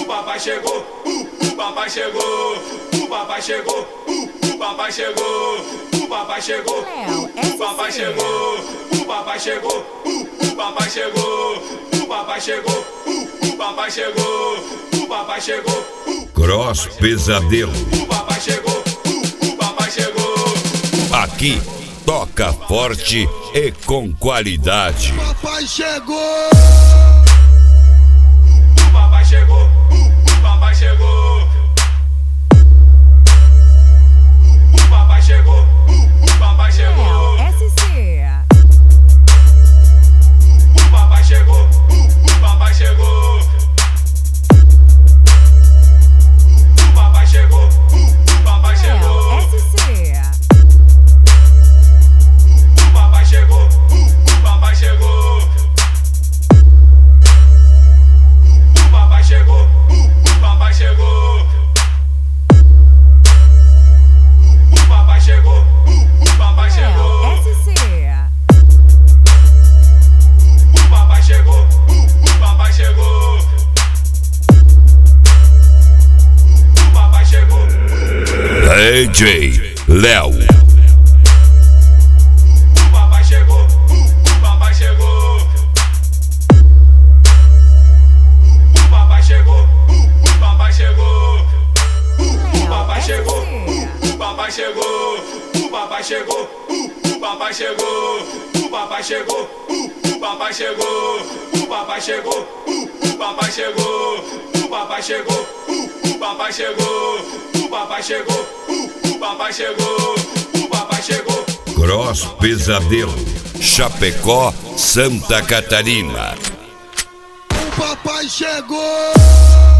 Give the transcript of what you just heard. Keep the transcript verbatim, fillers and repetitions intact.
papai chegou, uh, o papai chegou, o papai chegou, uh, o papai chegou, o papai chegou, uh, o papai chegou, o papai chegou, uh, o papai chegou, o papai chegou, uh, o papai chegou, o papai chegou, Cross Pesadelo. o papai chegou, uh, o papai chegou. Aqui toca forte e com qualidade. Papai chegou! O papai chegou, uh, o papai chegou. O papai chegou, uh, o papai chegou. S C. O papai chegou, uh, o papai chegou. O papai chegou, uh, o papai chegou. S C. O papai chegou, uh, o papai chegou. O papai chegou, uh, o papai chegou. O papai chegou, uh, o papai chegou. S C. O papai chegou, uh, o papai chegou. O papai chegou. D J Léo. O papai chegou, uh, o papai chegou. O papai chegou, uh, o papai chegou. O papai chegou, uh, o papai chegou. O papai chegou, uh, o papai chegou. O papai chegou, uh, o papai chegou. O papai chegou, uh, o papai chegou. O papai chegou, uh, o papai chegou. O papai chegou, uh, o papai chegou. O papai chegou. Cross Pesadelo. Chapecó, Santa Catarina. O papai chegou!